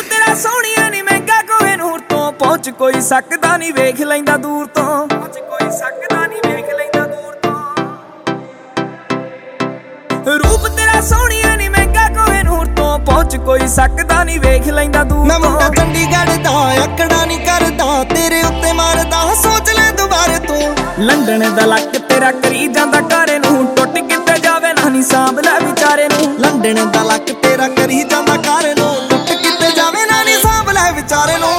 तेरा सोहणिया नी महंगा कोई नूर तो पहुंच कोई सकदा नी वेख लैंदा दूर तो पहुंच कोई सकदा नी वेख लैंदा दूर तो रूप तेरा सोहणिया नी महंगा कोई नूर तो पहुंच कोई सकदा नी वेख लैंदा दूर तो। मैं मुंडा चंडीगढ़ दा अकड़ा नी करदा तेरे उत्ते मारदा सोच ले दुबारे तू लंडन दा लक तेरा करी जांदा घरे नूं टुट किते जावे ना नी सांभ लै विचारे नूं लंडन दा लक तेरा करी जांदा घरे नूं टुट किते जावे ना नी सांभ लै विचारे नूं।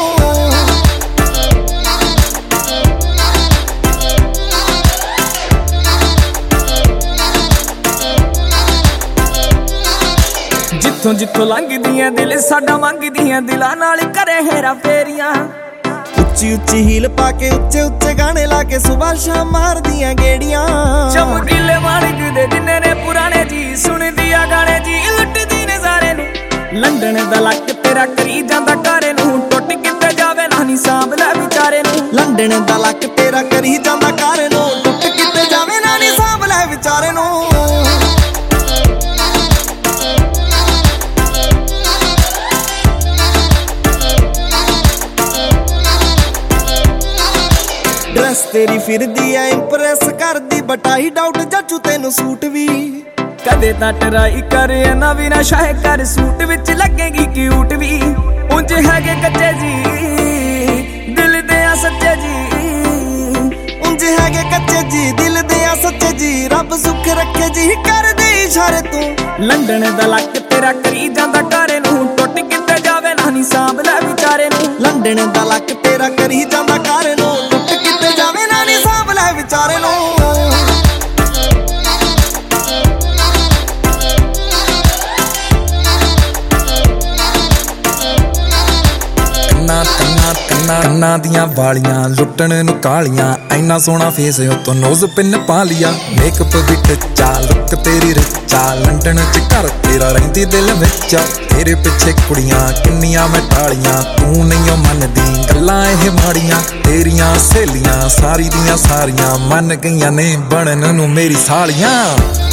जिथों जिथों लंघदियां दिल साडा मंगदियां दिलां नाल करे हेरा फेरियां उच्ची उच्ची हील पाके उच्चे उच्चे गाने लाके सुबह शाम मार दियां गेड़ियां चमकीले मालिक दे जिन्ने ने पुराने जी सुन दिया गाने जी लुटदी ने सारे नूं लंडन दा लक तेरा करी जांदा घरे नूं टुट किते जावे ना नी सांभ लै विचारे नूं लंडन दा लक तेरा करी जांदा घरे नूं टुट किते जावे ना नी सांभ लै विचारे नूं। ड्रेस तेरी फिरदी है इंप्रेस करदी बटाई डाउट जचू तेनू सूट भी कदे तां ट्राई कर ना भी ना शाय कर सूट विच लगेगी क्यूट भी उंज हैगे कच्चे जी दिल दे आ सच्चे जी उंज हैगे कच्चे जी दिल दे आ सच्चे जी रब सुख रखे जी कर दे इशारे तू लंडन दा लक तेरा करी जांदा घरे नूं टुट किते जावे ना नी सांभ लै विचारे नूं लंडन दा लक तेरा करी जांदा घरे नूं टुट किते जावे ना नी सांभ लै विचारे नूं। ਕੰਨਾਂ ਦੀਆਂ ਵਾਲੀਆਂ ਲੁੱਟਣ ਨੂੰ ਕਾਲੀਆਂ ਐਨਾ ਸੋਹਣਾ ਫੇਸ ਉਤੋਂ ਨੋਜ਼ ਪਿੰਨ ਪਾ ਲਿਆ ਮੇਕਅਪ ਵੀ ਟੱਚਾ ਲੁੱਕ ਤੇਰੀ ਰਿਚਾ ਲੰਡਨ ਚ ਘਰ ਤੇਰਾ ਰਹਿੰਦੀ ਦਿਲ ਵਿੱਚ ਤੇਰੇ ਪਿੱਛੇ ਕੁੜੀਆਂ ਕਿੰਨੀਆਂ ਮੈਂ ਟਾਲੀਆਂ ਤੂੰ ਨਹੀਂ ਮੰਨਦੀ ਗੱਲਾਂ ਇਹ ਮਾੜੀਆਂ ਤੇਰੀਆਂ ਸਹੇਲੀਆਂ ਸਾਰੀ ਦੀਆਂ ਸਾਰੀਆਂ ਮੰਨ ਗਈਆਂ ਨੇ ਬਣਨ ਨੂੰ ਮੇਰੀ ਸਾਲੀਆਂ।